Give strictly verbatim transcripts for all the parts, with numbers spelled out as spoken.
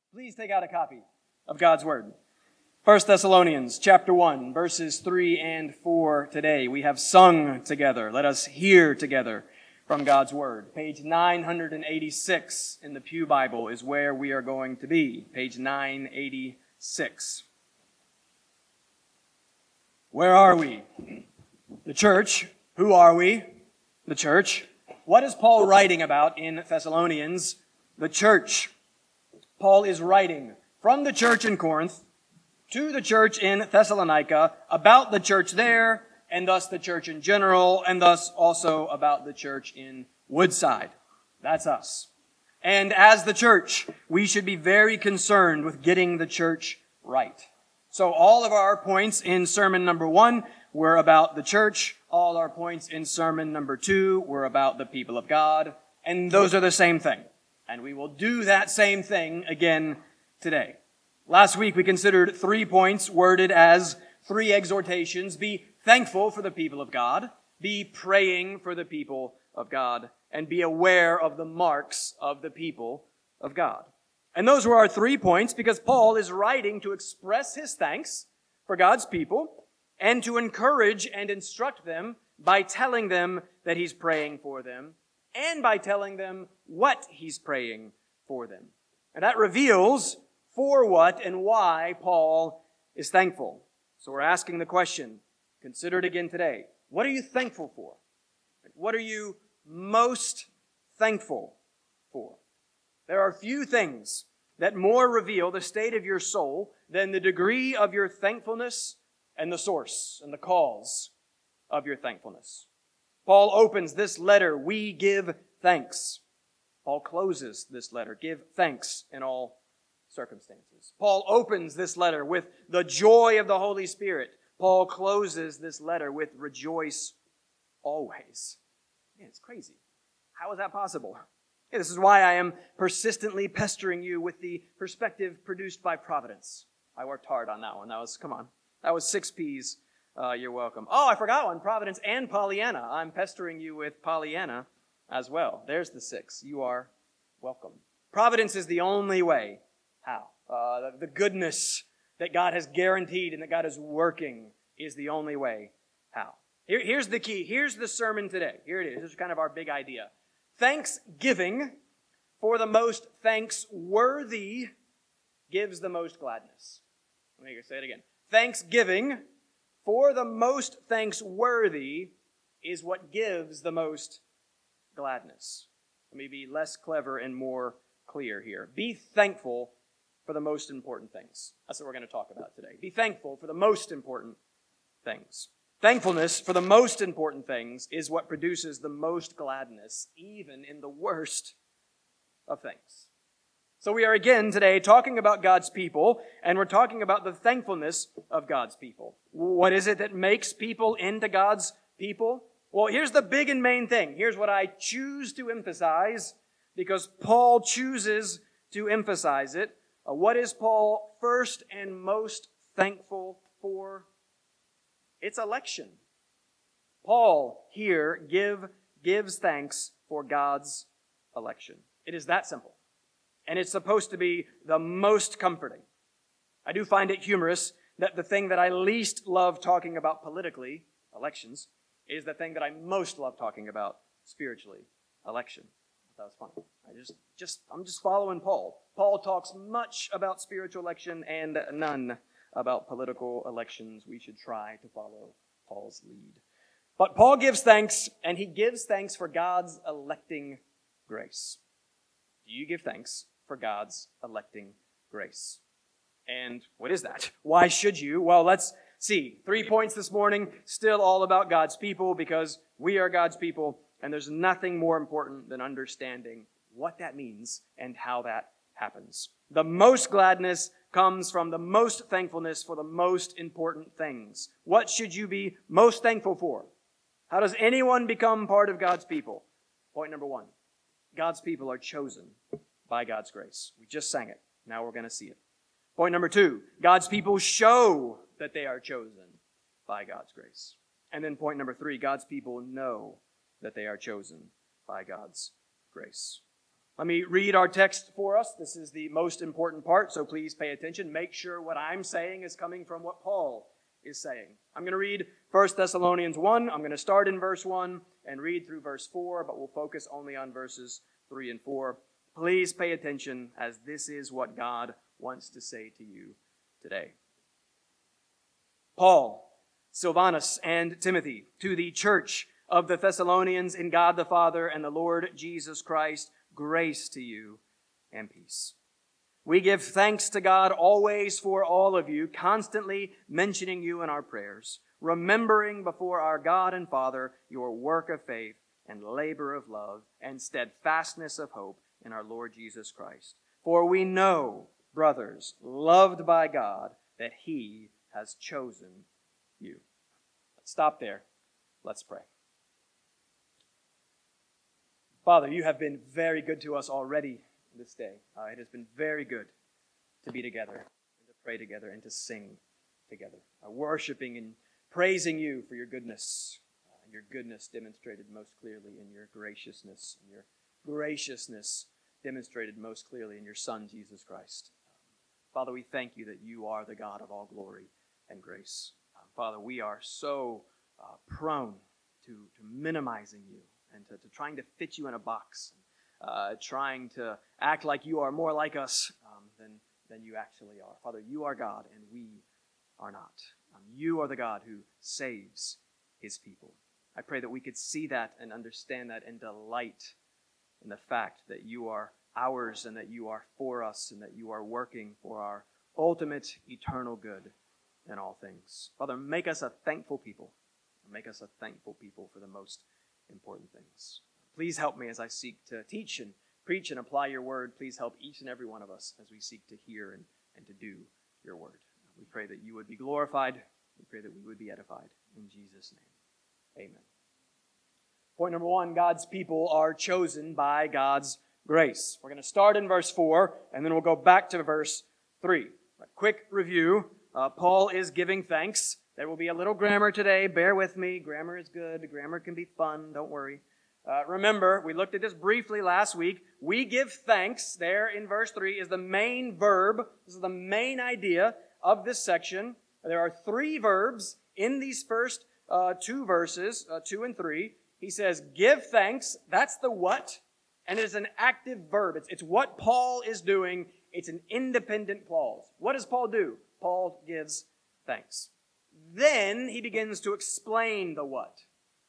Please take out a copy of God's Word. First Thessalonians chapter one, verses three and four today. We have sung together. Let us hear together from God's Word. Page nine eighty-six in the Pew Bible is where we are going to be. Page nine eighty-six. Where are we? The church. Who are we? The church. What is Paul writing about in Thessalonians? The church. Paul is writing from the church in Corinth to the church in Thessalonica about the church there, and thus the church in general, and thus also about the church in Woodside. That's us. And as the church, we should be very concerned with getting the church right. So all of our points in sermon number one were about the church. All our points in sermon number two were about the people of God. And those are the same thing. And we will do that same thing again today. Last week we considered three points worded as three exhortations. Be thankful for the people of God, be praying for the people of God, and be aware of the marks of the people of God. And those were our three points because Paul is writing to express his thanks for God's people and to encourage and instruct them by telling them that he's praying for them and by telling them what he's praying for them. And that reveals for what and why Paul is thankful. So we're asking the question, consider it again today. What are you thankful for? What are you most thankful for? There are few things that more reveal the state of your soul than the degree of your thankfulness and the source and the cause of your thankfulness. Paul opens this letter, we give thanks. Paul closes this letter, give thanks in all circumstances. Paul opens this letter with the joy of the Holy Spirit. Paul closes this letter with rejoice always. Man, it's crazy. How is that possible? Yeah, this is why I am persistently pestering you with the perspective produced by Providence. I worked hard on that one. That was, come on, that was six P's. Uh, you're welcome. Oh, I forgot one, Providence and Pollyanna. I'm pestering you with Pollyanna as well. There's the six. You are welcome. Providence is the only way. How? Uh, the goodness that God has guaranteed and that God is working is the only way. How? Here, here's the key. Here's the sermon today. Here it is. This is kind of our big idea. Thanksgiving for the most thanksworthy gives the most gladness. Let me say it again. Thanksgiving for the most thanksworthy is what gives the most gladness. Let me be less clever and more clear here. Be thankful for the most important things. That's what we're going to talk about today. Be thankful for the most important things. Thankfulness for the most important things is what produces the most gladness, even in the worst of things. So we are again today talking about God's people, and we're talking about the thankfulness of God's people. What is it that makes people into God's people? Well, here's the big and main thing. Here's what I choose to emphasize, because Paul chooses to emphasize it. Uh, what is Paul first and most thankful for? It's election. Paul here give, gives thanks for God's election. It is that simple. And it's supposed to be the most comforting. I do find it humorous that the thing that I least love talking about politically, elections, is the thing that I most love talking about spiritually, election. That was funny. I just, just, I'm just following Paul. Paul talks much about spiritual election and none about political elections. We should try to follow Paul's lead. But Paul gives thanks, and he gives thanks for God's electing grace. Do you give thanks for God's electing grace? And what is that? Why should you? Well, let's see. Three points this morning, still all about God's people, because we are God's people, and there's nothing more important than understanding what that means and how that happens. The most gladness comes from the most thankfulness for the most important things. What should you be most thankful for? How does anyone become part of God's people? Point number one. God's people are chosen by God's grace. We just sang it. Now we're going to see it. Point number two. God's people show that they are chosen by God's grace. And then point number three. God's people know that they are chosen by God's grace. Let me read our text for us. This is the most important part, so please pay attention. Make sure what I'm saying is coming from what Paul is saying. I'm going to read First Thessalonians one. I'm going to start in verse one and read through verse four, but we'll focus only on verses three and four. Please pay attention, as this is what God wants to say to you today. Paul, Silvanus, and Timothy, to the church of the Thessalonians in God the Father and the Lord Jesus Christ, grace to you and peace. We give thanks to God always for all of you, constantly mentioning you in our prayers, remembering before our God and Father your work of faith and labor of love and steadfastness of hope in our Lord Jesus Christ. For we know, brothers, loved by God, that He has chosen you. Let's stop there. Let's pray. Father, you have been very good to us already this day. Uh, it has been very good to be together, and to pray together, and to sing together, uh, worshiping and praising you for your goodness, uh, and your goodness demonstrated most clearly in your graciousness, and your graciousness demonstrated most clearly in your Son, Jesus Christ. Um, Father, we thank you that you are the God of all glory and grace. Uh, Father, we are so uh, prone to, to minimizing you and to, to trying to fit you in a box, and, uh, trying to act like you are more like us um, than, than you actually are. Father, you are God and we are not. Um, you are the God who saves his people. I pray that we could see that and understand that and delight in the fact that you are ours and that you are for us and that you are working for our ultimate eternal good in all things. Father, make us a thankful people. Make us a thankful people for the most important things. Please help me as I seek to teach and preach and apply your word. Please help each and every one of us as we seek to hear and, and to do your word. We pray that you would be glorified. We pray that we would be edified. In Jesus' name, amen. Point number one, God's people are chosen by God's grace. We're going to start in verse four, and then we'll go back to verse three. A quick review. Uh, Paul is giving thanks. There will be a little grammar today. Bear with me. Grammar is good. Grammar can be fun. Don't worry. Uh, remember, we looked at this briefly last week. We give thanks, there in verse three, is the main verb. This is the main idea of this section. There are three verbs in these first uh, two verses, uh, two and three. He says, give thanks. That's the what. And it is an active verb. It's, it's what Paul is doing. It's an independent clause. What does Paul do? Paul gives thanks. Then he begins to explain the what.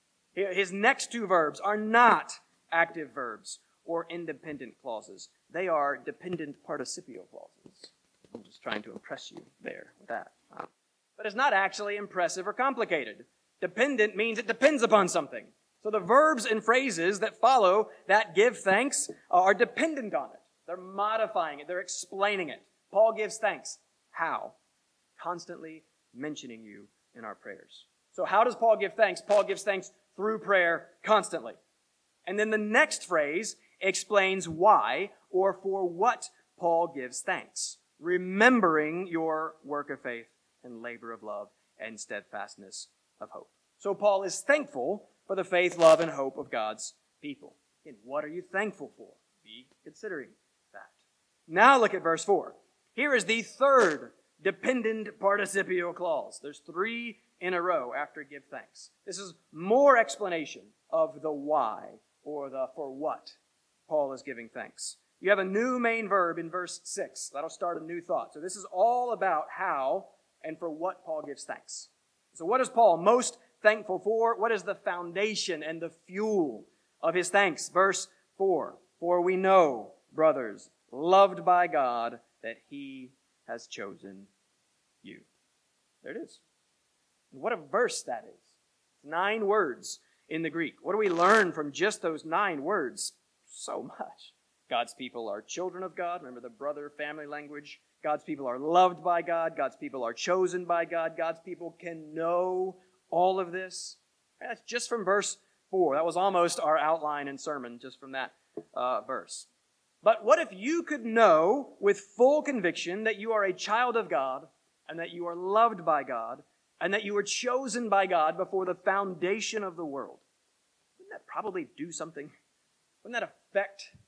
His next two verbs are not active verbs or independent clauses. They are dependent participial clauses. I'm just trying to impress you there with that. But it's not actually impressive or complicated. Dependent means it depends upon something. So the verbs and phrases that follow that give thanks are dependent on it. They're modifying it. They're explaining it. Paul gives thanks. How? Constantly mentioning you in our prayers. So how does Paul give thanks? Paul gives thanks through prayer constantly. And then the next phrase explains why or for what Paul gives thanks. Remembering your work of faith and labor of love and steadfastness of hope. So Paul is thankful for the faith, love, and hope of God's people. And what are you thankful for? Be considering that. Now look at verse four. Here is the third dependent participial clause. There's three in a row after give thanks. This is more explanation of the why or the for what Paul is giving thanks. You have a new main verb in verse six. That'll start a new thought. So this is all about how and for what Paul gives thanks. So what is Paul most thankful for? What is the foundation and the fuel of his thanks? Verse four. For we know, brothers, loved by God, that he has chosen you. There it is. What a verse that is. Nine words in the Greek. What do we learn from just those nine words? So much. God's people are children of God. Remember the brother family language. God's people are loved by God. God's people are chosen by God. God's people can know all of this. That's just from verse four. That was almost our outline and sermon just from that uh, verse. But what if you could know with full conviction that you are a child of God and that you are loved by God and that you were chosen by God before the foundation of the world? Wouldn't that probably do something? Wouldn't that affect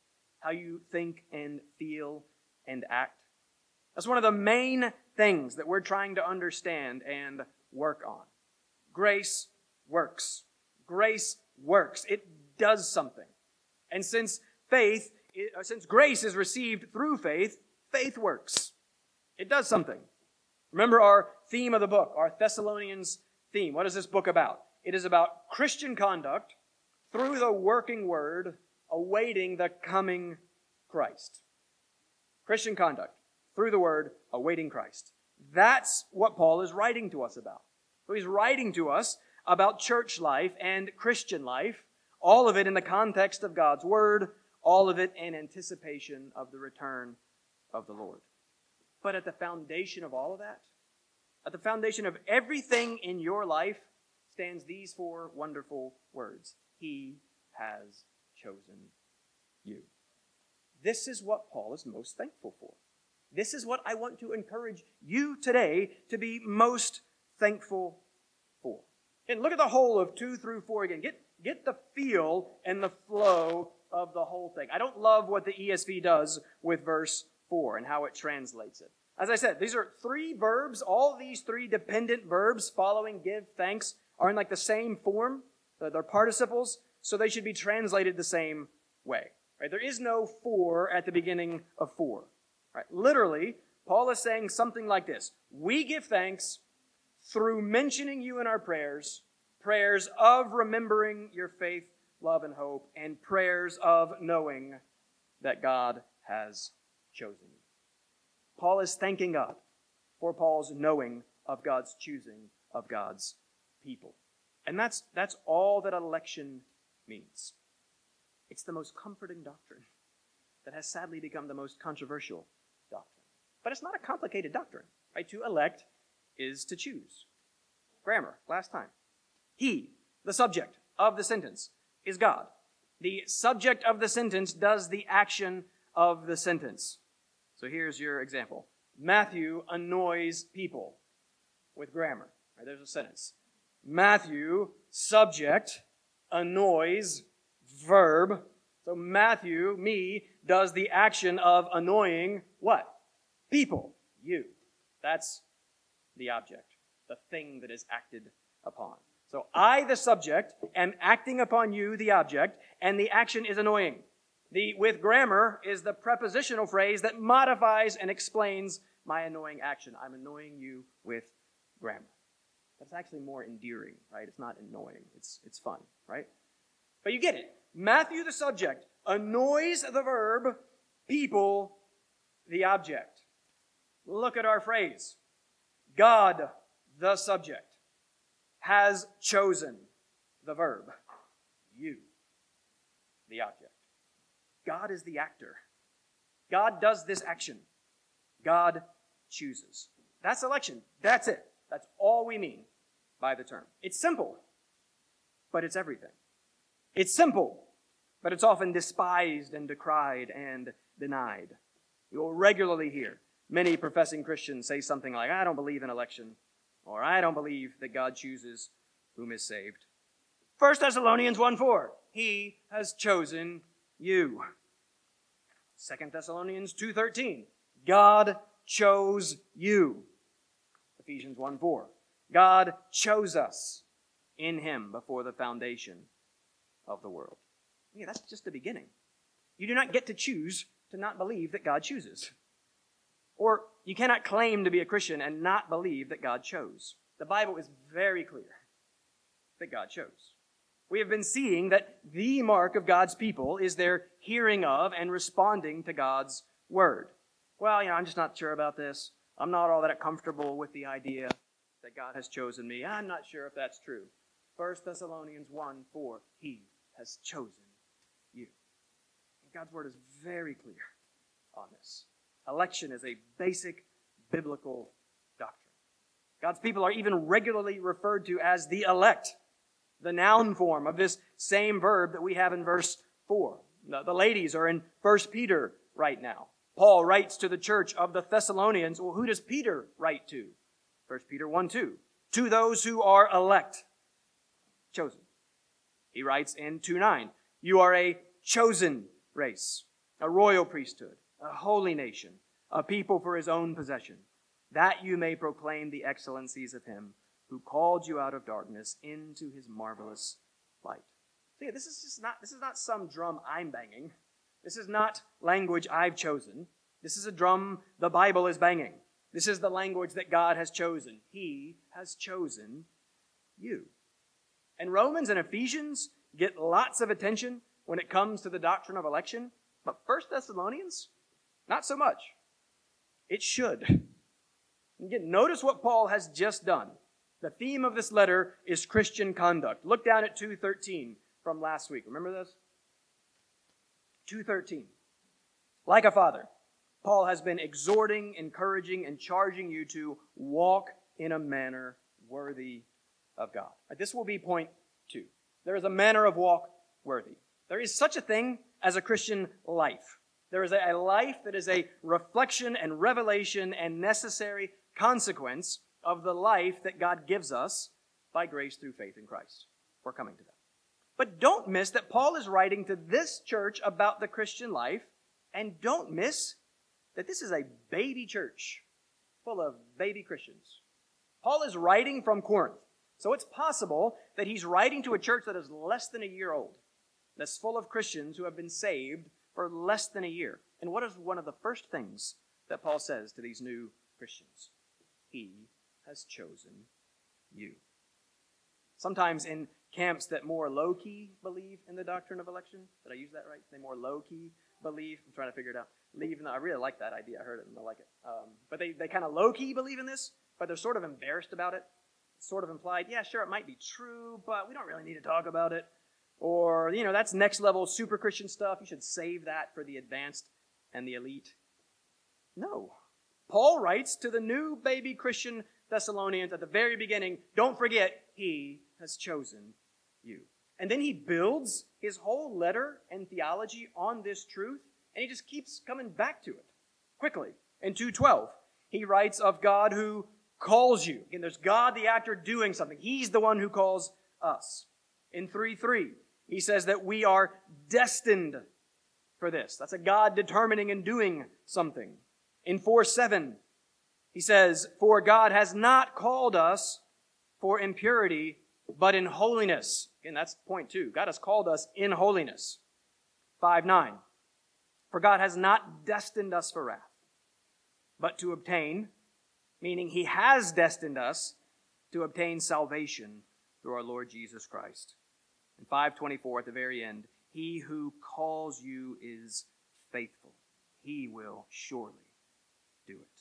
how you think and feel and act. That's one of the main things that we're trying to understand and work on. Grace works. Grace works. It does something. And since faith, since grace is received through faith, faith works. It does something. Remember our theme of the book, our Thessalonians theme. What is this book about? It is about Christian conduct through the working word, awaiting the coming Christ. Christian conduct through the word, awaiting Christ. That's what Paul is writing to us about. So he's writing to us about church life and Christian life, all of it in the context of God's word, all of it in anticipation of the return of the Lord. But at the foundation of all of that, at the foundation of everything in your life, stands these four wonderful words. He has chosen you. This is what Paul is most thankful for. This is what I want to encourage you today to be most thankful for. And look at the whole of two through four again. Get, get the feel and the flow of the whole thing. I don't love what the E S V does with verse four and how it translates it. As I said, these are three verbs. All these three dependent verbs following give, thanks, are in like the same form. They're participles, so they should be translated the same way. Right? There is no for at the beginning of for. Right? Literally, Paul is saying something like this. We give thanks through mentioning you in our prayers, prayers of remembering your faith, love, and hope, and prayers of knowing that God has chosen you. Paul is thanking God for Paul's knowing of God's choosing of God's people. And that's, that's all that election means. It's the most comforting doctrine that has sadly become the most controversial doctrine. But it's not a complicated doctrine, right? To elect is to choose. Grammar, last time. He, the subject of the sentence, is God. The subject of the sentence does the action of the sentence. So here's your example. Matthew annoys people with grammar. Right, there's a sentence. Matthew, subject, annoys, verb. So Matthew, me, does the action of annoying what? People. You. That's the object. The thing that is acted upon. So I, the subject, am acting upon you, the object, and the action is annoying. The with grammar is the prepositional phrase that modifies and explains my annoying action. I'm annoying you with grammar. That's actually more endearing, right? It's not annoying. It's, it's fun, right? But you get it. Matthew, the subject, annoys the verb, people, the object. Look at our phrase. God, the subject, has chosen the verb, you, the object. God is the actor. God does this action. God chooses. That's election. That's it. That's all we mean by the term. It's simple, but it's everything. It's simple, but it's often despised and decried and denied. You will regularly hear many professing Christians say something like, I don't believe in election, or I don't believe that God chooses whom is saved. First Thessalonians one four, He has chosen you. Second Thessalonians two thirteen, God chose you. Ephesians one four, God chose us in Him before the foundation of the world. Yeah, that's just the beginning. You do not get to choose to not believe that God chooses. Or you cannot claim to be a Christian and not believe that God chose. The Bible is very clear that God chose. We have been seeing that the mark of God's people is their hearing of and responding to God's word. Well, you know, I'm just not sure about this. I'm not all that comfortable with the idea that God has chosen me. I'm not sure if that's true. First Thessalonians one four, He has chosen you. And God's word is very clear on this. Election is a basic biblical doctrine. God's people are even regularly referred to as the elect, the noun form of this same verb that we have in verse four. The, the ladies are in First Peter right now. Paul writes to the church of the Thessalonians. Well, who does Peter write to? First Peter one two. To those who are elect, chosen. He writes in two nine, you are a chosen race, a royal priesthood, a holy nation, a people for his own possession, that you may proclaim the excellencies of him who called you out of darkness into his marvelous light. See, this is just not, this is not some drum I'm banging. This is not language I've chosen. This is a drum the Bible is banging. This is the language that God has chosen. He has chosen you. And Romans and Ephesians get lots of attention when it comes to the doctrine of election, but First Thessalonians, not so much. It should. Again, notice what Paul has just done. The theme of this letter is Christian conduct. Look down at two thirteen from last week. Remember this? two thirteen. Like a father, Paul has been exhorting, encouraging, and charging you to walk in a manner worthy of God. Right, this will be point two. There is a manner of walk worthy. There is such a thing as a Christian life. There is a life that is a reflection and revelation and necessary consequence of the life that God gives us by grace through faith in Christ. We're coming to that. But don't miss that Paul is writing to this church about the Christian life, and don't miss that this is a baby church full of baby Christians. Paul is writing from Corinth, so it's possible that he's writing to a church that is less than a year old, that's full of Christians who have been saved for less than a year. And what is one of the first things that Paul says to these new Christians? He has chosen you. Sometimes in camps that more low-key believe in the doctrine of election, did I use that right? They more low-key believe, I'm trying to figure it out. Leave, I really like that idea. I heard it and I like it. Um, but they, they kind of low-key believe in this, but they're sort of embarrassed about it. It's sort of implied, yeah, sure, it might be true, but we don't really need to talk about it. Or, you know, that's next level super Christian stuff. You should save that for the advanced and the elite. No. Paul writes to the new baby Christian Thessalonians at the very beginning, don't forget, he has chosen you. And then he builds his whole letter and theology on this truth, and he just keeps coming back to it quickly. In two twelve, he writes of God who calls you. Again, there's God the actor doing something. He's the one who calls us. In three three, he says that we are destined for this. That's a God determining and doing something. In four seven, he says, for God has not called us for impurity, but in holiness. Again, that's point two. God has called us in holiness. five nine, for God has not destined us for wrath, but to obtain, meaning he has destined us to obtain salvation through our Lord Jesus Christ. And five twenty-four at the very end, he who calls you is faithful. He will surely do it.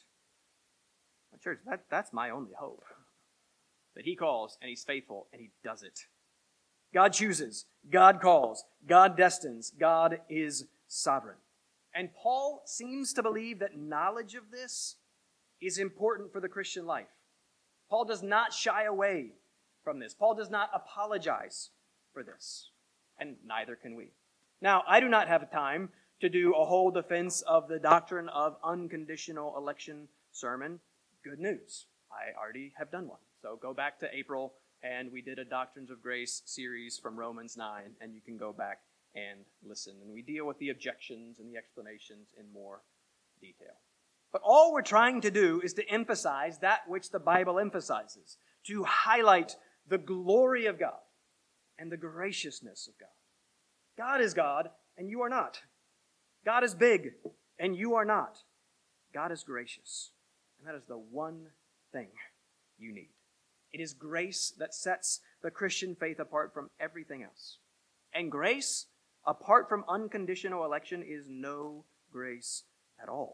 Well, church, that, that's my only hope. That he calls and he's faithful and he does it. God chooses, God calls, God destines, God is sovereign. And Paul seems to believe that knowledge of this is important for the Christian life. Paul does not shy away from this. Paul does not apologize for this. And neither can we. Now, I do not have time to do a whole defense of the doctrine of unconditional election sermon. Good news. I already have done one. So go back to April, and we did a Doctrines of Grace series from Romans nine, and you can go back and listen. And we deal with the objections and the explanations in more detail. But all we're trying to do is to emphasize that which the Bible emphasizes, to highlight the glory of God and the graciousness of God. God is God, and you are not. God is big, and you are not. God is gracious, and that is the one thing you need. It is grace that sets the Christian faith apart from everything else. And grace, apart from unconditional election, is no grace at all.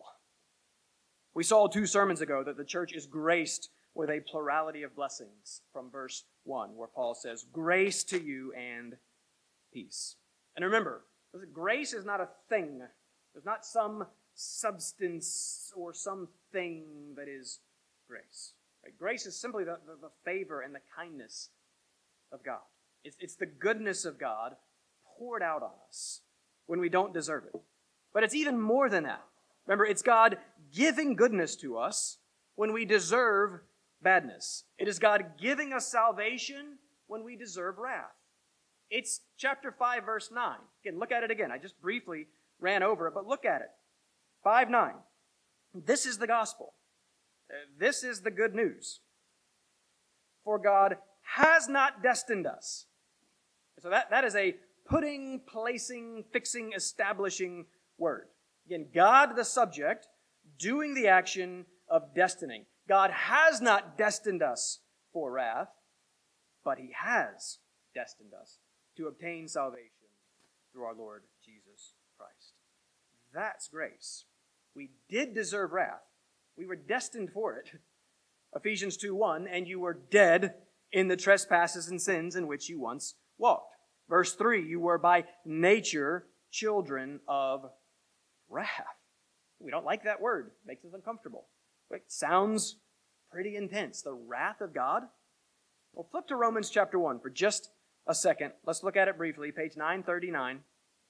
We saw two sermons ago that the church is graced with a plurality of blessings from verse one, where Paul says, grace to you and peace. And remember, grace is not a thing. There's not some substance or something that is grace. Right? Grace is simply the, the, the favor and the kindness of God. It's, it's the goodness of God poured out on us when we don't deserve it. But it's even more than that. Remember, it's God giving goodness to us when we deserve badness. It is God giving us salvation when we deserve wrath. It's chapter five, verse nine. Again, look at it again. I just briefly ran over it, but look at it. five nine. This is the gospel. Uh, This is the good news. For God has not destined us. So that, that is a putting, placing, fixing, establishing word. Again, God the subject, doing the action of destining. God has not destined us for wrath, but He has destined us to obtain salvation through our Lord Jesus Christ. That's grace. We did deserve wrath. We were destined for it. Ephesians two one, and you were dead in the trespasses and sins in which you once walked. Verse three, you were by nature children of wrath. We don't like that word. It makes us uncomfortable. It sounds pretty intense. The wrath of God. Well, flip to Romans chapter one for just a second. Let's look at it briefly. Page nine thirty-nine.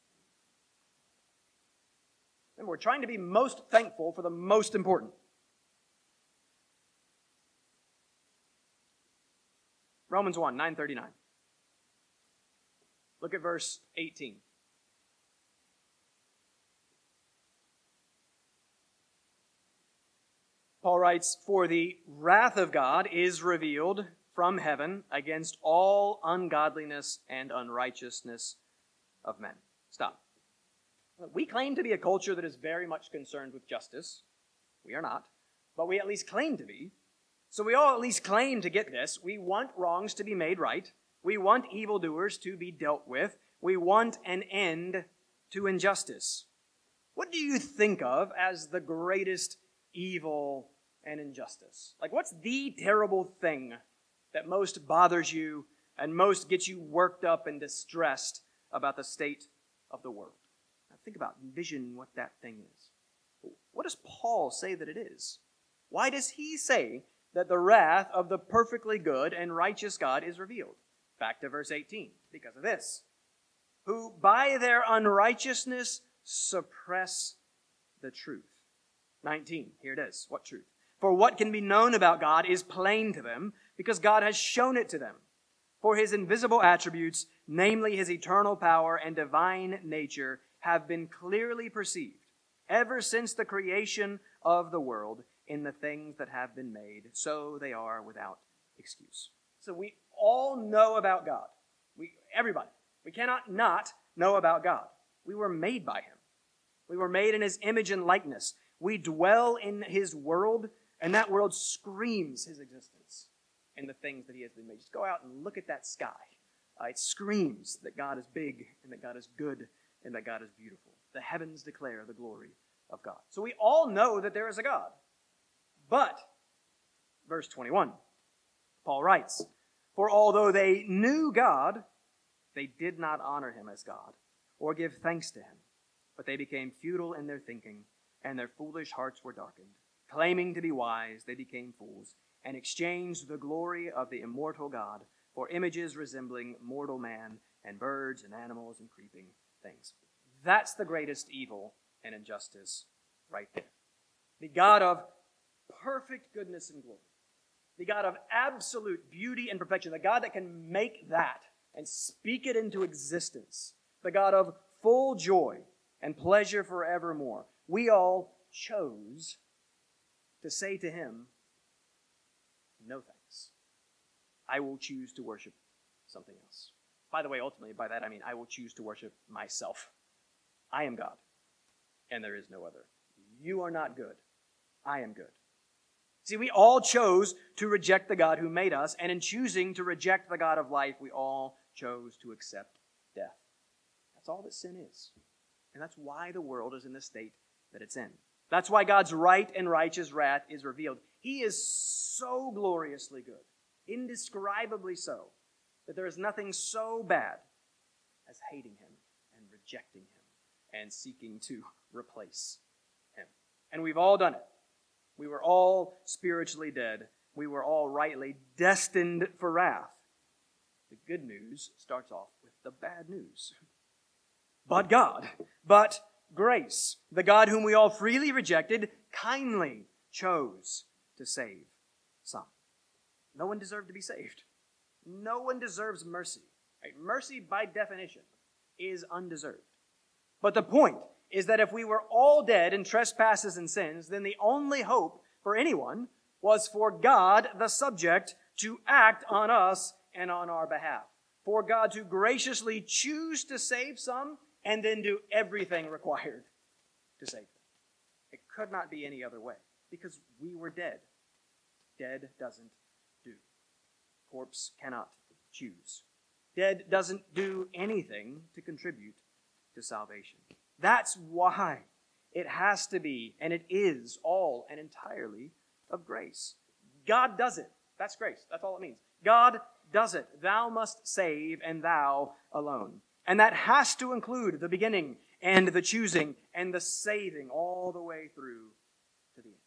And we're trying to be most thankful for the most important. Romans one, nine thirty-nine. Look at verse eighteen. Paul writes, for the wrath of God is revealed from heaven against all ungodliness and unrighteousness of men. Stop. We claim to be a culture that is very much concerned with justice. We are not, but we at least claim to be. So we all at least claim to get this. We want wrongs to be made right. We want evildoers to be dealt with. We want an end to injustice. What do you think of as the greatest evil and injustice? Like, what's the terrible thing that most bothers you and most gets you worked up and distressed about the state of the world? Now think about, envision what that thing is. What does Paul say that it is? Why does he say that the wrath of the perfectly good and righteous God is revealed? Back to verse eighteen, because of this. Who by their unrighteousness suppress the truth. nineteen, here it is. What truth? For what can be known about God is plain to them, because God has shown it to them. For His invisible attributes, namely His eternal power and divine nature, have been clearly perceived, ever since the creation of the world, in the things that have been made, so they are without excuse. So we all know about God. We, everybody. We cannot not know about God. We were made by Him. We were made in His image and likeness. We dwell in His world, and that world screams His existence in the things that He has been made. Just go out and look at that sky. Uh, it screams that God is big, and that God is good, and that God is beautiful. The heavens declare the glory of God. So we all know that there is a God. But, verse twenty-one, Paul writes, for although they knew God, they did not honor Him as God, or give thanks to Him. But they became futile in their thinking, and their foolish hearts were darkened. Claiming to be wise, they became fools, and exchanged the glory of the immortal God for images resembling mortal man, and birds, and animals, and creeping things. That's the greatest evil and injustice right there. The God of perfect goodness and glory. The God of absolute beauty and perfection. The God that can make that and speak it into existence. The God of full joy and pleasure forevermore. We all chose to say to Him, no thanks. I will choose to worship something else. By the way, ultimately, by that I mean I will choose to worship myself. I am God, and there is no other. You are not good. I am good. See, we all chose to reject the God who made us, and in choosing to reject the God of life, we all chose to accept death. That's all that sin is. And that's why the world is in the state that it's in. That's why God's right and righteous wrath is revealed. He is so gloriously good, indescribably so, that there is nothing so bad as hating Him and rejecting Him and seeking to replace Him. And we've all done it. We were all spiritually dead. We were all rightly destined for wrath. The good news starts off with the bad news. But God, but grace, the God whom we all freely rejected, kindly chose to save some. No one deserved to be saved. No one deserves mercy. Right? Mercy, by definition, is undeserved. But the point is that if we were all dead in trespasses and sins, then the only hope for anyone was for God, the subject, to act on us and on our behalf. For God to graciously choose to save some and then do everything required to save them. It could not be any other way because we were dead. Dead doesn't do. Corpse cannot choose. Dead doesn't do anything to contribute to salvation. That's why it has to be, and it is all and entirely of grace. God does it. That's grace. That's all it means. God does it. Thou must save, and thou alone. And that has to include the beginning and the choosing and the saving all the way through to the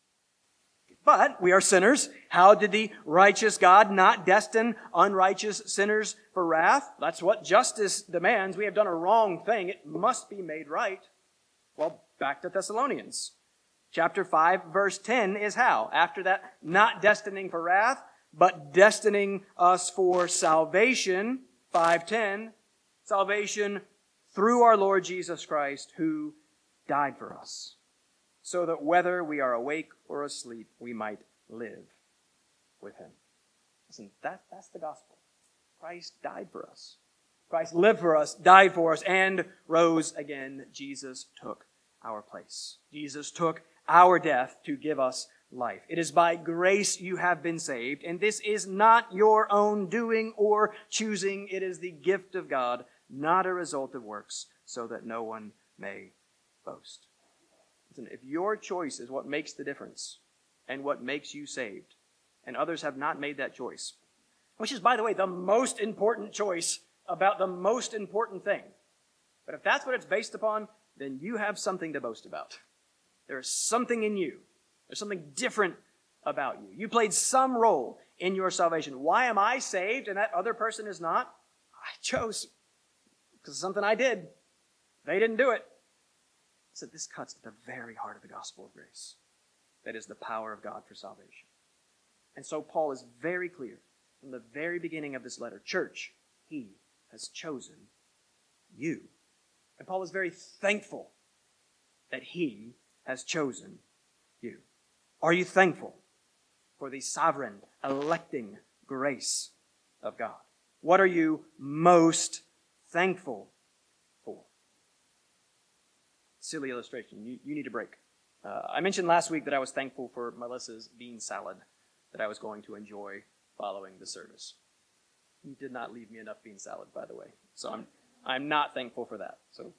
end. But we are sinners. How did the righteous God not destine unrighteous sinners for wrath? That's what justice demands. We have done a wrong thing. It must be made right. Well, back to Thessalonians. Chapter five, verse ten is how. After that, not destining for wrath, but destining us for salvation. five ten, salvation through our Lord Jesus Christ, who died for us, so that whether we are awake or asleep, we might live with him. Listen, that, that's the gospel. Christ died for us. Christ lived for us, died for us, and rose again. Jesus took our place. Jesus took our death to give us life. It is by grace you have been saved, and this is not your own doing or choosing. It is the gift of God, not a result of works, so that no one may boast. Listen, if your choice is what makes the difference and what makes you saved, and others have not made that choice, which is, by the way, the most important choice about the most important thing. But if that's what it's based upon, then you have something to boast about. There is something in you. There's something different about you. You played some role in your salvation. Why am I saved and that other person is not? I chose. Because it's something I did. They didn't do it. So this cuts at the very heart of the gospel of grace. That is the power of God for salvation. And so Paul is very clear from the very beginning of this letter. Church, he has chosen you. And Paul is very thankful that he has chosen you. Are you thankful for the sovereign, electing grace of God? What are you most thankful for? Silly illustration. You, you need a break. Uh, I mentioned last week that I was thankful for Melissa's bean salad that I was going to enjoy following the service. You did not leave me enough bean salad, by the way. So I'm I'm not thankful for that. So,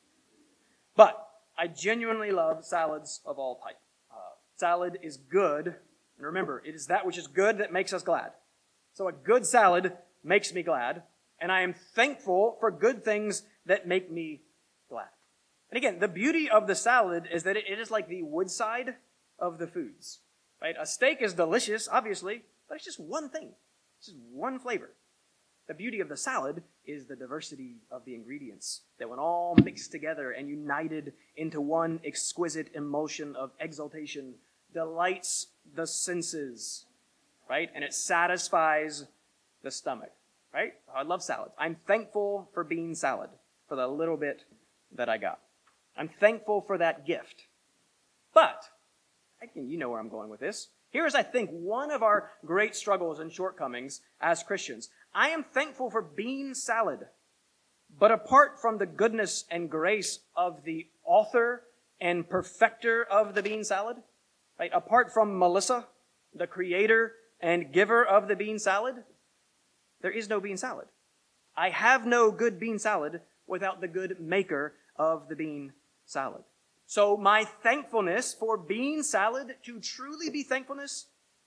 but I genuinely love salads of all type. Uh, salad is good. And remember, it is that which is good that makes us glad. So a good salad makes me glad. And I am thankful for good things that make me glad. And again, the beauty of the salad is that it is like the wood side of the foods. Right? A steak is delicious, obviously, but it's just one thing. It's just one flavor. The beauty of the salad is the diversity of the ingredients that when all mixed together and united into one exquisite emulsion of exaltation delights the senses, right? And it satisfies the stomach, right? I love salads. I'm thankful for bean salad, for the little bit that I got. I'm thankful for that gift. But, again, you know where I'm going with this. Here's, I think, one of our great struggles and shortcomings as Christians. I am thankful for bean salad, but apart from the goodness and grace of the author and perfecter of the bean salad, right? Apart from Melissa, the creator and giver of the bean salad, there is no bean salad. I have no good bean salad without the good maker of the bean salad. So my thankfulness for bean salad to truly be thankfulness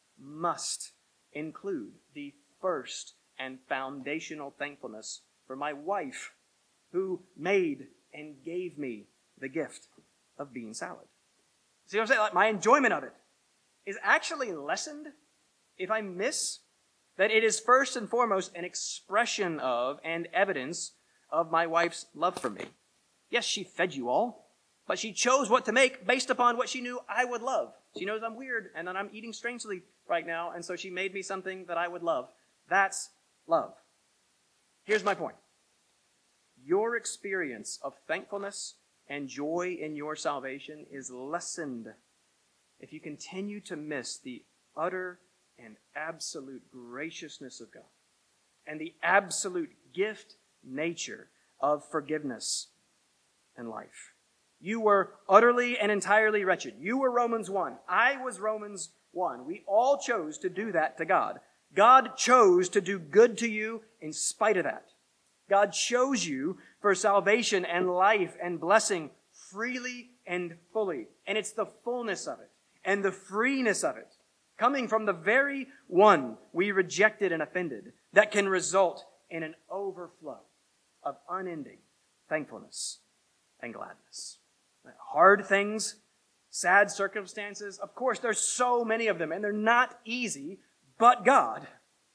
must include the first and foundational thankfulness for my wife who made and gave me the gift of bean salad. See what I'm saying? Like my enjoyment of it is actually lessened if I miss that it is first and foremost an expression of and evidence of my wife's love for me. Yes, she fed you all, but she chose what to make based upon what she knew I would love. She knows I'm weird and that I'm eating strangely right now, and so she made me something that I would love. That's love. Here's my point. Your experience of thankfulness and joy in your salvation is lessened if you continue to miss the utter and absolute graciousness of God and the absolute gift nature of forgiveness and life. You were utterly and entirely wretched. You were Romans one. I was Romans one. We all chose to do that to God. God chose to do good to you in spite of that. God chose you for salvation and life and blessing freely and fully. And it's the fullness of it and the freeness of it, coming from the very one we rejected and offended, that can result in an overflow of unending thankfulness and gladness. Hard things, sad circumstances, of course, there's so many of them, and they're not easy, but God,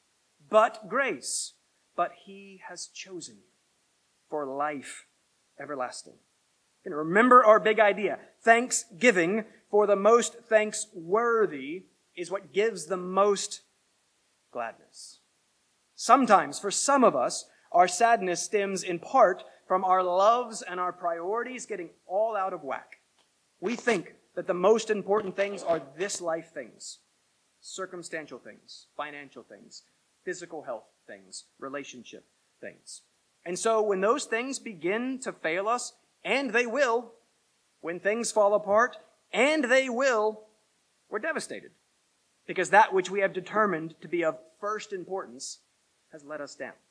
but grace, but He has chosen you for life everlasting. And remember our big idea. Thanksgiving for the most thanks-worthy is what gives the most gladness. Sometimes, for some of us, our sadness stems in part from our loves and our priorities getting all out of whack. We think that the most important things are this life things, circumstantial things, financial things, physical health things, relationship things. And so when those things begin to fail us, and they will, when things fall apart, and they will, we're devastated. Because that which we have determined to be of first importance has let us down.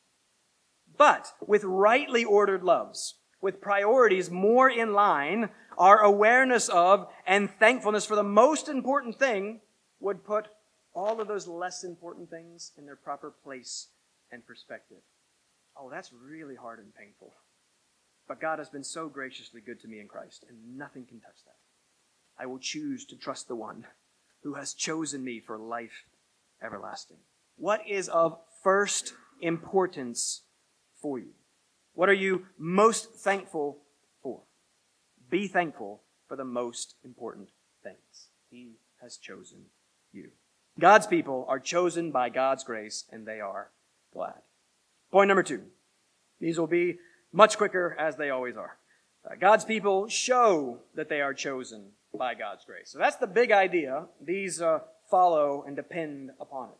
But with rightly ordered loves, with priorities more in line, our awareness of and thankfulness for the most important thing would put all of those less important things in their proper place and perspective. Oh, that's really hard and painful. But God has been so graciously good to me in Christ, and nothing can touch that. I will choose to trust the one who has chosen me for life everlasting. What is of first importance for you? What are you most thankful for? Be thankful for the most important things. He has chosen you. God's people are chosen by God's grace, and they are glad. Point number two. These will be much quicker, as they always are. Uh, God's people show that they are chosen by God's grace. So that's the big idea. These uh, follow and depend upon it.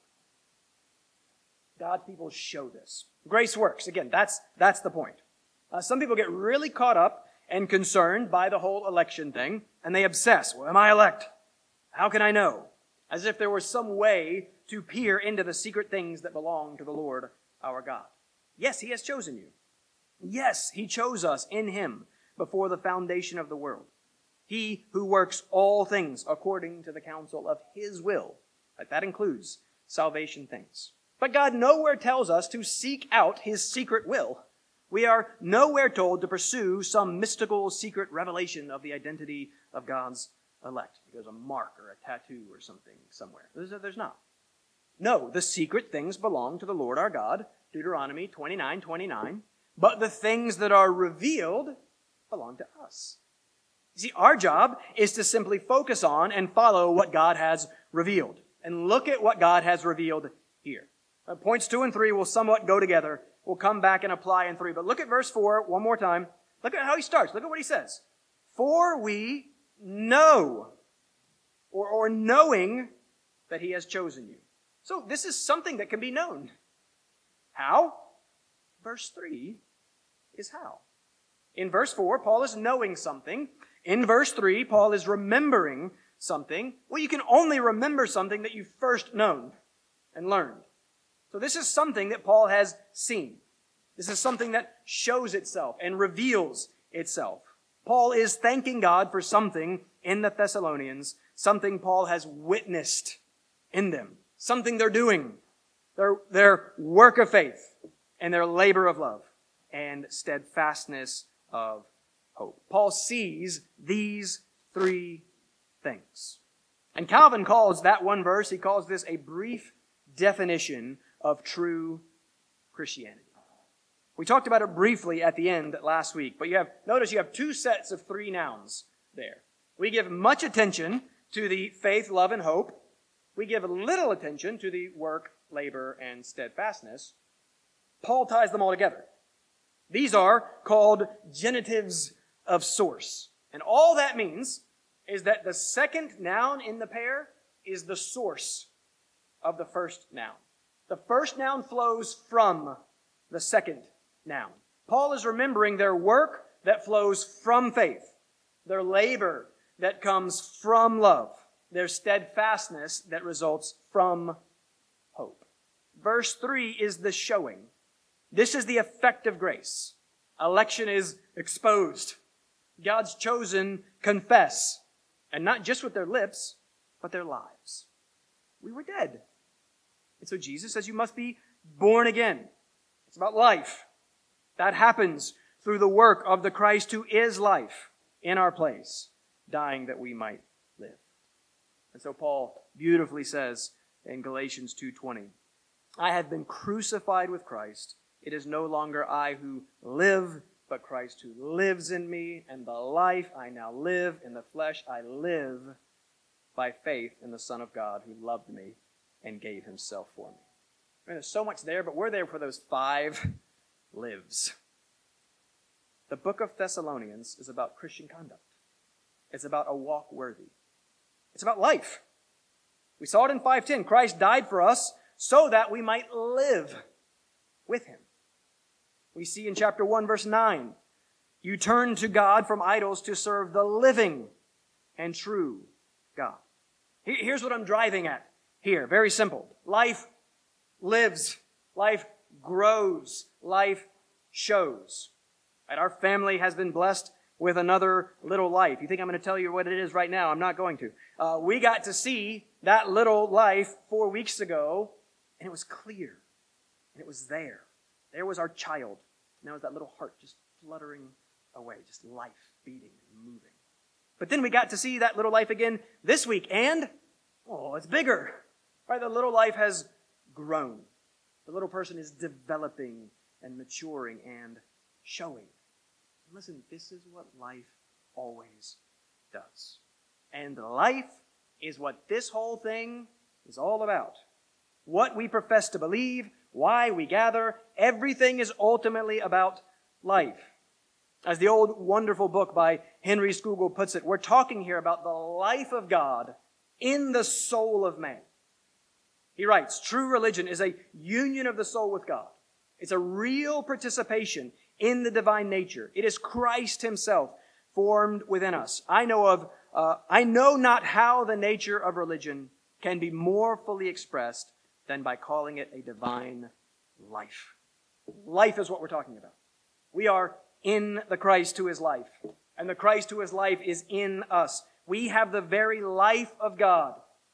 God's people show this. Grace works. Again, that's, that's the point. Uh, some people get really caught up and concerned by the whole election thing, and they obsess. Well, am I elect? How can I know? As if there was some way to peer into the secret things that belong to the Lord our God. Yes, He has chosen you. Yes, He chose us in Him before the foundation of the world. He who works all things according to the counsel of His will. That includes salvation things. But God nowhere tells us to seek out His secret will. We are nowhere told to pursue some mystical secret revelation of the identity of God's elect. There's a mark or a tattoo or something somewhere. There's, there's not. No, the secret things belong to the Lord our God, Deuteronomy twenty-nine twenty-nine. But the things that are revealed belong to us. You see, our job is to simply focus on and follow what God has revealed. And look at what God has revealed here. Uh, points two and three will somewhat go together. We'll come back and apply in three. But look at verse four one more time. Look at how he starts. Look at what he says. For we know, or, or knowing that He has chosen you. So this is something that can be known. How? Verse three is how. In verse four, Paul is knowing something. In verse three, Paul is remembering something. Well, you can only remember something that you've first known and learned. So this is something that Paul has seen. This is something that shows itself and reveals itself. Paul is thanking God for something in the Thessalonians, something Paul has witnessed in them, something they're doing, their, their work of faith and their labor of love and steadfastness of hope. Paul sees these three things. And Calvin calls that one verse, he calls this a brief definition of true Christianity. We talked about it briefly at the end last week, but you have, notice you have two sets of three nouns there. We give much attention to the faith, love, and hope. We give little attention to the work, labor, and steadfastness. Paul ties them all together. These are called genitives of source. And all that means is that the second noun in the pair is the source of the first noun. The first noun flows from the second noun. Paul is remembering their work that flows from faith, their labor that comes from love, their steadfastness that results from hope. Verse three is the showing. This is the effect of grace. Election is exposed. God's chosen confess, and not just with their lips, but their lives. We were dead. And so Jesus says you must be born again. It's about life. That happens through the work of the Christ who is life in our place, dying that we might live. And so Paul beautifully says in Galatians two twenty, I have been crucified with Christ. It is no longer I who live, but Christ who lives in me, and the life I now live in the flesh I live by faith in the Son of God who loved me and gave himself for me. I mean, there's so much there, but we're there for those five lives. The book of Thessalonians is about Christian conduct. It's about a walk worthy. It's about life. We saw it in five ten. Christ died for us so that we might live with him. We see in chapter one, verse nine, you turn to God from idols to serve the living and true God. Here's what I'm driving at here. Very simple. Life lives. Life grows. Life shows. And our family has been blessed with another little life. You think I'm going to tell you what it is right now? I'm not going to. Uh, we got to see that little life four weeks ago, and it was clear. And it was there. There was our child. And there was that little heart just fluttering away, just life beating and moving. But then we got to see that little life again this week, and, oh, it's bigger. Right? The little life has grown. The little person is developing and maturing and showing. And listen, this is what life always does. And life is what this whole thing is all about. What we profess to believe, why we gather, everything is ultimately about life. As the old wonderful book by Henry Scougal puts it, we're talking here about the life of God in the soul of man. He writes, true religion is a union of the soul with God. It's a real participation in the divine nature. It is Christ himself formed within us. I know of, uh, I know not how the nature of religion can be more fully expressed than by calling it a divine life. Life is what we're talking about. We are in the Christ who is life, and the Christ who is life is in us. We have the very life of God,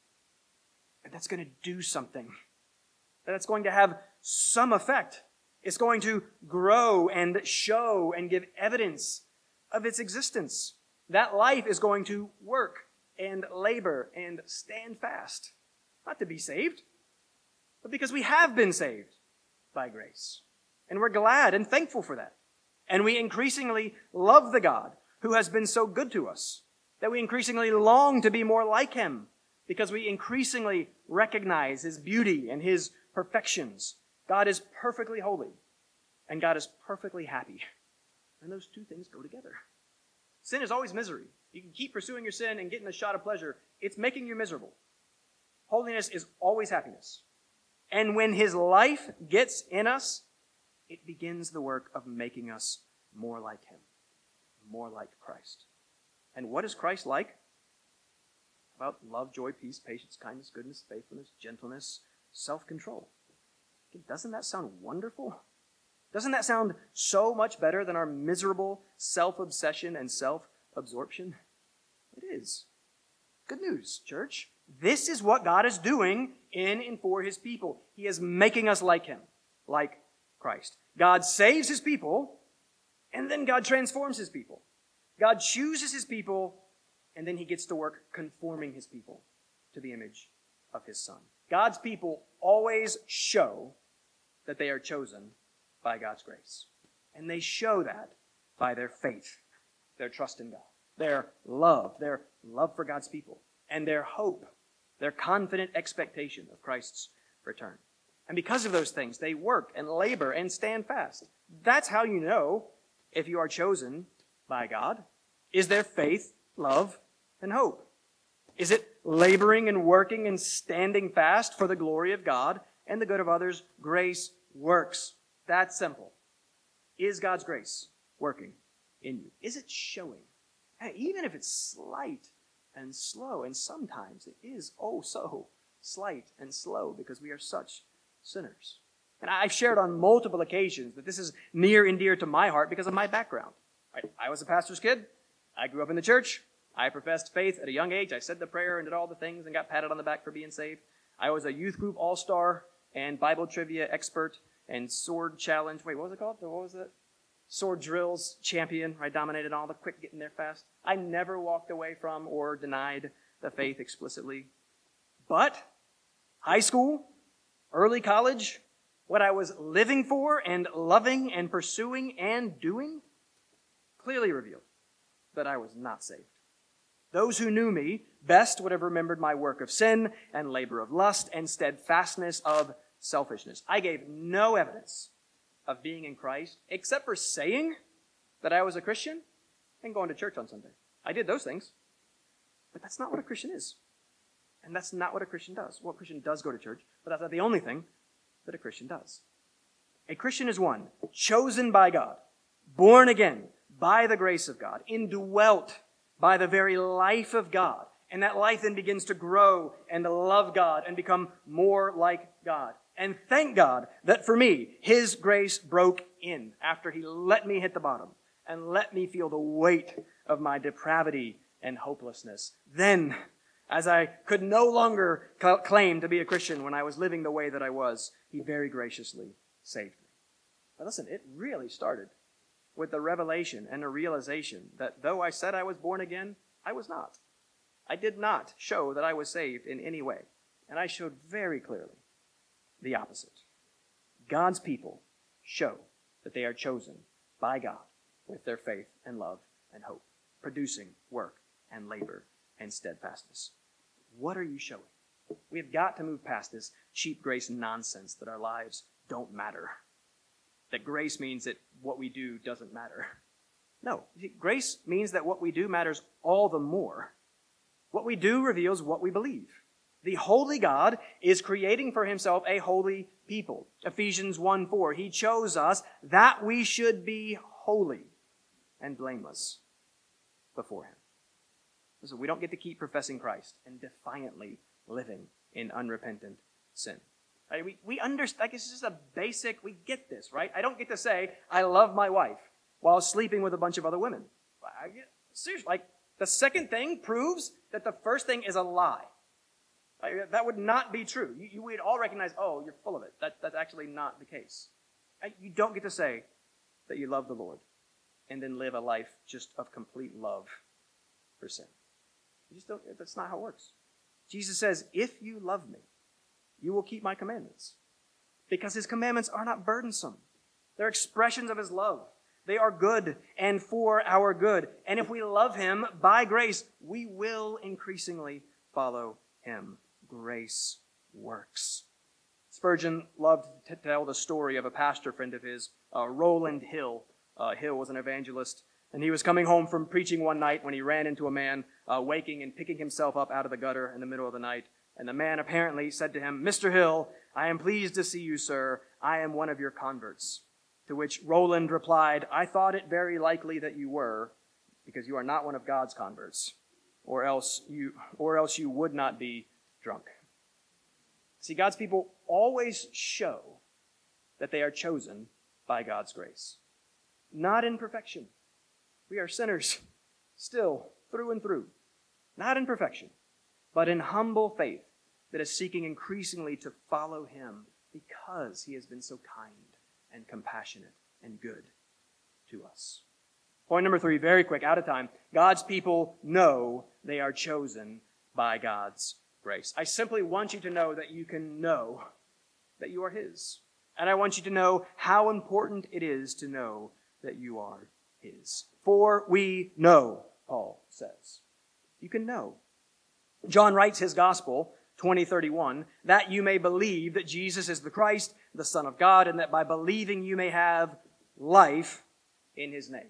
and that's going to do something. That's going to have some effect. It's going to grow and show and give evidence of its existence. That life is going to work and labor and stand fast. Not to be saved, but because we have been saved by grace. And we're glad and thankful for that. And we increasingly love the God who has been so good to us, that we increasingly long to be more like him, because we increasingly recognize his beauty and his perfections. God is perfectly holy, and God is perfectly happy. And those two things go together. Sin is always misery. You can keep pursuing your sin and getting a shot of pleasure. It's making you miserable. Holiness is always happiness. And when his life gets in us, it begins the work of making us more like him, more like Christ. And what is Christ like? About love, joy, peace, patience, kindness, goodness, faithfulness, gentleness, self-control. Doesn't that sound wonderful? Doesn't that sound so much better than our miserable self-obsession and self-absorption? It is. Good news, church. This is what God is doing in and for his people. He is making us like him, like Christ. God saves his people, and then God transforms his people. God chooses his people, and then he gets to work conforming his people to the image of his Son. God's people always show that they are chosen by God's grace. And they show that by their faith, their trust in God, their love, their love for God's people, and their hope, their confident expectation of Christ's return. And because of those things, they work and labor and stand fast. That's how you know if you are chosen by God? Is there faith, love, and hope? Is it laboring and working and standing fast for the glory of God and the good of others? Grace works. That's simple. Is God's grace working in you? Is it showing? Hey, even if it's slight and slow, and sometimes it is oh so slight and slow because we are such sinners. And I've shared on multiple occasions that this is near and dear to my heart because of my background. I was a pastor's kid. I grew up in the church. I professed faith at a young age. I said the prayer and did all the things and got patted on the back for being saved. I was a youth group all-star and Bible trivia expert and sword challenge. Wait, what was it called? What was it? Sword drills champion. I dominated all the quick getting there fast. I never walked away from or denied the faith explicitly. But high school, early college, what I was living for and loving and pursuing and doing clearly revealed that I was not saved. Those who knew me best would have remembered my work of sin and labor of lust and steadfastness of selfishness. I gave no evidence of being in Christ except for saying that I was a Christian and going to church on Sunday. I did those things, but that's not what a Christian is. And that's not what a Christian does. Well, a Christian does go to church, but that's not the only thing that a Christian does. A Christian is one chosen by God, born again by the grace of God, indwelt by the very life of God. And that life then begins to grow and to love God and become more like God. And thank God that for me, His grace broke in after He let me hit the bottom and let me feel the weight of my depravity and hopelessness. Then, as I could no longer claim to be a Christian when I was living the way that I was, He very graciously saved me. But listen, it really started with the revelation and a realization that though I said I was born again, I was not. I did not show that I was saved in any way. And I showed very clearly the opposite. God's people show that they are chosen by God with their faith and love and hope, producing work and labor and steadfastness. What are you showing? We've got to move past this cheap grace nonsense that our lives don't matter. That grace means that what we do doesn't matter. No, grace means that what we do matters all the more. What we do reveals what we believe. The holy God is creating for Himself a holy people. Ephesians one four, He chose us that we should be holy and blameless before Him. So we don't get to keep professing Christ and defiantly living in unrepentant sin. Right? We, we understand, like it's just a basic, we get this, right? I don't get to say, I love my wife while sleeping with a bunch of other women. I get, seriously, like the second thing proves that the first thing is a lie. Right? That would not be true. You, you would all recognize, oh, you're full of it. That, that's actually not the case. Right? You don't get to say that you love the Lord and then live a life just of complete love for sin. You just don't, that's not how it works. Jesus says, if you love me, you will keep my commandments. Because His commandments are not burdensome. They're expressions of His love. They are good and for our good. And if we love Him by grace, we will increasingly follow Him. Grace works. Spurgeon loved to tell the story of a pastor friend of his, uh, Roland Hill. Uh, Hill was an evangelist. And he was coming home from preaching one night when he ran into a man uh, waking and picking himself up out of the gutter in the middle of the night. And the man apparently said to him, Mister Hill, I am pleased to see you, sir. I am one of your converts. To which Roland replied, I thought it very likely that you were, because you are not one of God's converts, or else you, or else you would not be drunk. See, God's people always show that they are chosen by God's grace. Not in perfection. We are sinners still, through and through. Not in perfection, but in humble faith that is seeking increasingly to follow Him because He has been so kind and compassionate and good to us. Point number three, very quick, out of time. God's people know they are chosen by God's grace. I simply want you to know that you can know that you are His. And I want you to know how important it is to know that you are His. For we know, Paul says. You can know. John writes his gospel, twenty thirty-one, that you may believe that Jesus is the Christ, the Son of God, and that by believing you may have life in His name.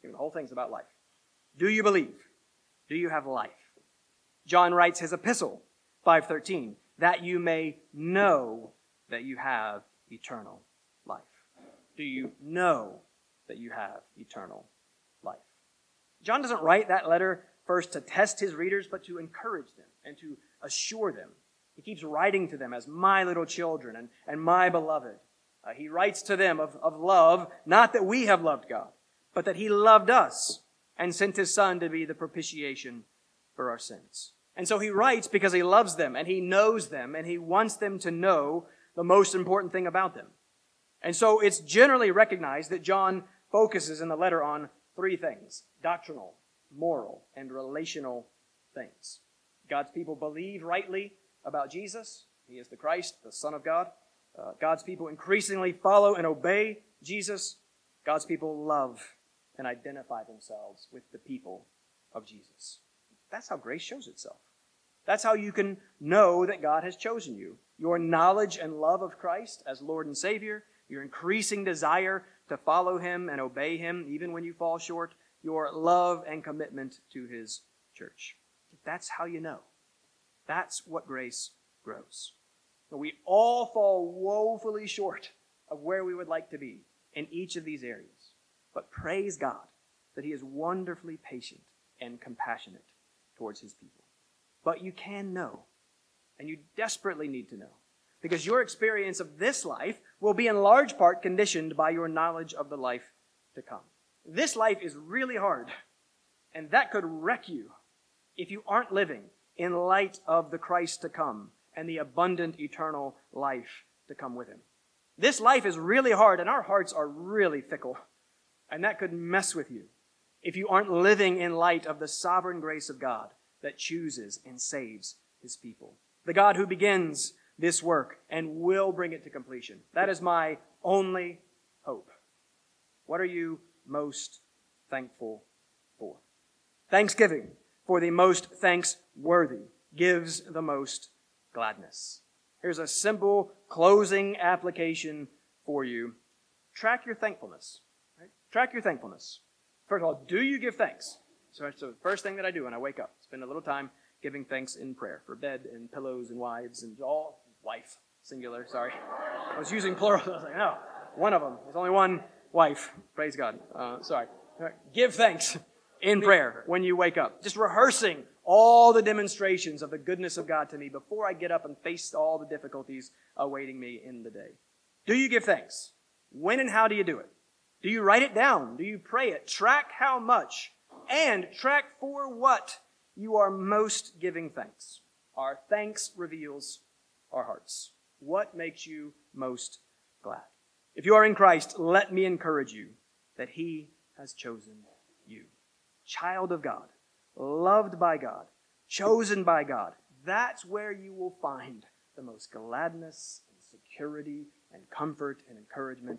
The whole thing's about life. Do you believe? Do you have life? John writes his epistle, five thirteen, that you may know that you have eternal life. Do you know that you have eternal life? John doesn't write that letter first to test his readers, but to encourage them and to assure them. He keeps writing to them as my little children and, and my beloved. Uh, he writes to them of, of love, not that we have loved God, but that he loved us and sent his Son to be the propitiation for our sins. And so he writes because he loves them and he knows them and he wants them to know the most important thing about them. And so it's generally recognized that John focuses in the letter on three things: doctrinal, moral, and relational things. God's people believe rightly about Jesus. He is the Christ, the Son of God. Uh, God's people increasingly follow and obey Jesus. God's people love and identify themselves with the people of Jesus. That's how grace shows itself. That's how you can know that God has chosen you. Your knowledge and love of Christ as Lord and Savior, your increasing desire to follow him and obey him even when you fall short, your love and commitment to his church. That's how you know. That's what grace grows. We all fall woefully short of where we would like to be in each of these areas. But praise God that he is wonderfully patient and compassionate towards his people. But you can know, and you desperately need to know, because your experience of this life will be in large part conditioned by your knowledge of the life to come. This life is really hard, and that could wreck you if you aren't living in light of the Christ to come and the abundant eternal life to come with him. This life is really hard, and our hearts are really fickle, and that could mess with you if you aren't living in light of the sovereign grace of God that chooses and saves his people. The God who begins this work and will bring it to completion. That is my only hope. What are you most thankful for? Thanksgiving for the most thanks-worthy gives the most gladness. Here's a simple closing application for you. Track your thankfulness. Right? Track your thankfulness. First of all, do you give thanks? So that's the first thing that I do when I wake up. Spend a little time giving thanks in prayer for bed and pillows and wives and all. Wife, singular, sorry. I was using plural. I was like, no, one of them. There's only one wife. Praise God. Uh, sorry. Give thanks in prayer when you wake up. Just rehearsing all the demonstrations of the goodness of God to me before I get up and face all the difficulties awaiting me in the day. Do you give thanks? When and how do you do it? Do you write it down? Do you pray it? Track how much and track for what you are most giving thanks. Our thanks reveals our hearts. What makes you most glad? If you are in Christ, let me encourage you that he has chosen you. Child of God, loved by God, chosen by God. That's where you will find the most gladness and security and comfort and encouragement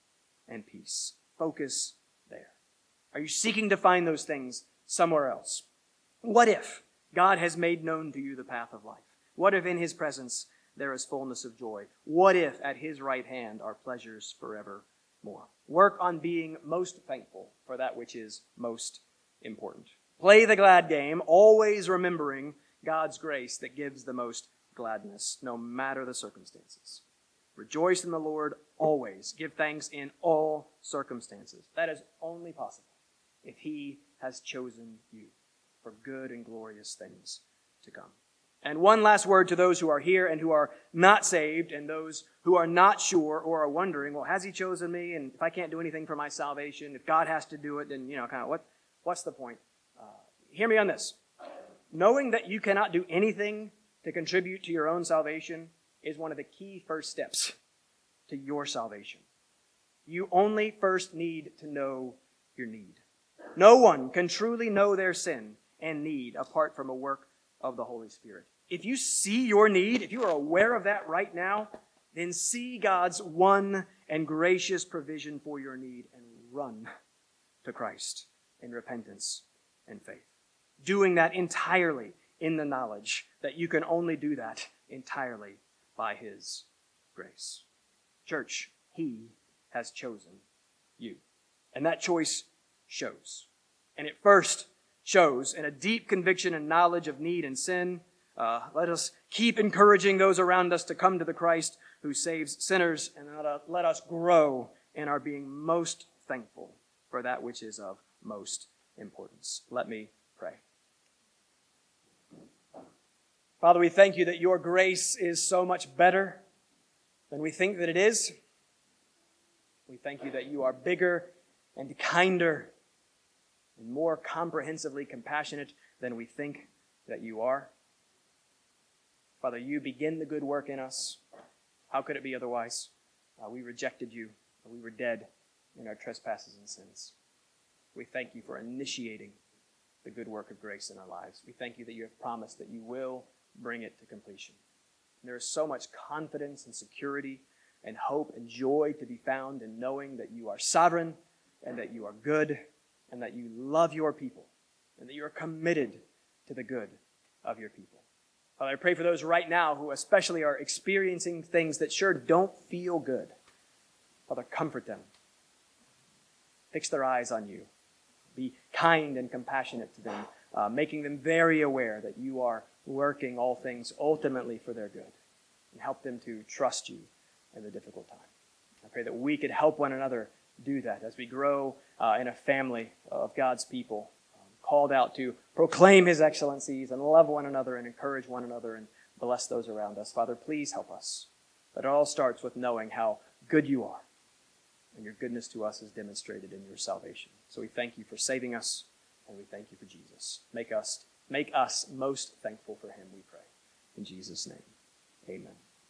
and peace. Focus there. Are you seeking to find those things somewhere else? What if God has made known to you the path of life? What if in his presence there is fullness of joy? What if at his right hand are pleasures forevermore? Work on being most thankful for that which is most important. Play the glad game, always remembering God's grace that gives the most gladness, no matter the circumstances. Rejoice in the Lord always. Give thanks in all circumstances. That is only possible if he has chosen you for good and glorious things to come. And one last word to those who are here and who are not saved and those who are not sure or are wondering, well, has he chosen me? And if I can't do anything for my salvation, if God has to do it, then, you know, kind of what, what's the point? Uh, hear me on this. Knowing that you cannot do anything to contribute to your own salvation is one of the key first steps to your salvation. You only first need to know your need. No one can truly know their sin and need apart from a work of the Holy Spirit. If you see your need, if you are aware of that right now, then see God's one and gracious provision for your need and run to Christ in repentance and faith. Doing that entirely in the knowledge that you can only do that entirely by his grace. Church, he has chosen you. And that choice shows. And it first shows in a deep conviction and knowledge of need and sin. Uh, let us keep encouraging those around us to come to the Christ who saves sinners, and let us, let us grow in our being most thankful for that which is of most importance. Let me pray. Father, we thank you that your grace is so much better than we think that it is. We thank you that you are bigger and kinder and more comprehensively compassionate than we think that you are. Father, you begin the good work in us. How could it be otherwise? Uh, we rejected you. We were dead in our trespasses and sins. We thank you for initiating the good work of grace in our lives. We thank you that you have promised that you will bring it to completion. And there is so much confidence and security and hope and joy to be found in knowing that you are sovereign and that you are good and that you love your people and that you are committed to the good of your people. Father, I pray for those right now who especially are experiencing things that sure don't feel good. Father, comfort them. Fix their eyes on you. Be kind and compassionate to them, uh, making them very aware that you are working all things ultimately for their good. And help them to trust you in the difficult time. I pray that we could help one another do that as we grow uh, in a family of God's people, um, called out to proclaim his excellencies and love one another and encourage one another and bless those around us. Father, please help us. But it all starts with knowing how good you are. And your goodness to us is demonstrated in your salvation. So we thank you for saving us, and we thank you for Jesus. Make us, make us most thankful for him, we pray. In Jesus' name, amen.